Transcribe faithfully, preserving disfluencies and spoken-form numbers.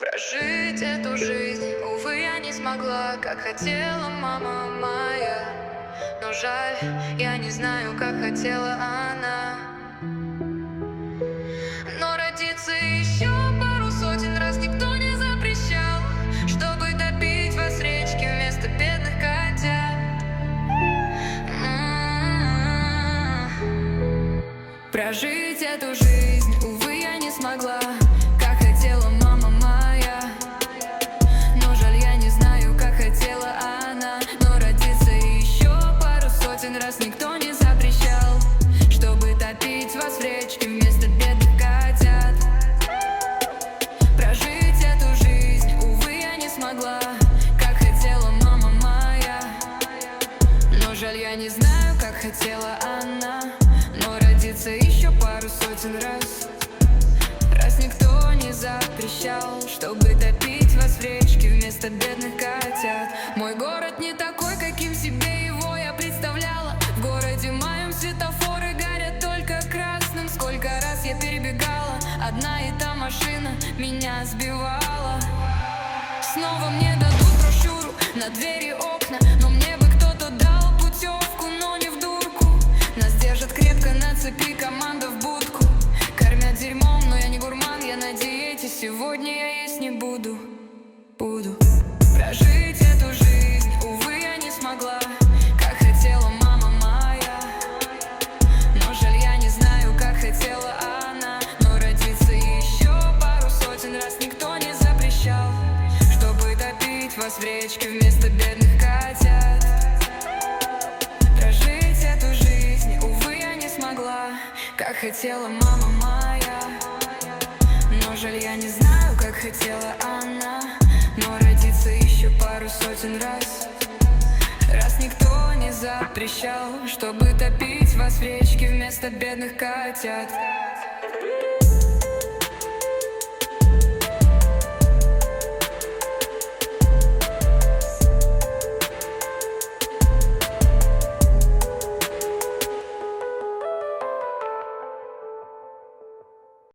Прожить эту жизнь, увы, я не смогла, как хотела мама моя. Но жаль, я не знаю, как хотела она. Но родиться еще пару сотен раз никто не запрещал, чтобы топить вас речки вместо бедных котят. М-м-м. Прожить эту жизнь, увы, я не смогла, как хотела мама моя. Но жаль, я не знаю, как хотела она. Но родиться еще пару сотен раз никто не запрещал, чтобы топить вас в речке вместо бедных котят. Прожить эту жизнь, увы, я не смогла, как хотела мама моя. Но жаль, я не знаю, как хотела она. Но родиться еще пару сотен раз, раз никто не запрещал, чтобы топить вас в речке вместо бедных котят. Мой город не такой, каким себе его я представляла. В городе моем светофоры горят только красным. Сколько раз я перебегала, одна и та машина меня сбивала. Снова мне дадут брошюру на двери окна, но мне бы кто-то дал путевку, но не в дурку. Нас держат крепко на цепи, команда в будку. Кормят дерьмом, но я не гурман, я на диете. Сегодня я есть не буду, буду прожить эту жизнь, увы, я не смогла, как хотела мама моя. Но жаль, я не знаю, как хотела она. Но родиться еще пару сотен раз никто не запрещал, чтобы топить вас в речке вместо бедных котят. Прожить эту жизнь, увы, я не смогла, как хотела мама моя. Но жаль, я не знаю, как хотела она. Но родиться еще пару сотен раз, раз никто не запрещал, чтобы топить вас в речке вместо бедных котят.